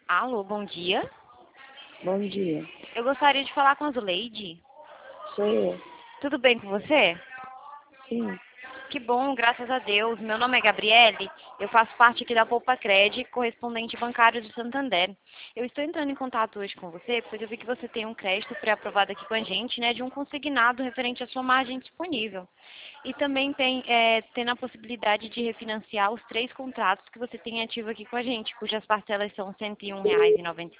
Alô, bom dia. Bom dia. Eu gostaria de falar com a Zuleide. Sou eu. Tudo bem com você? Sim. Que bom, graças a Deus. Meu nome é Gabriele, eu faço parte aqui da Poupa Cred, correspondente bancário do Santander. Eu estou entrando em contato hoje com você, porque eu vi que você tem um crédito pré-aprovado aqui com a gente, né, de um consignado referente à sua margem disponível. E também tendo a possibilidade de refinanciar os 3 contratos que você tem ativo aqui com a gente, cujas parcelas são R$ 101,90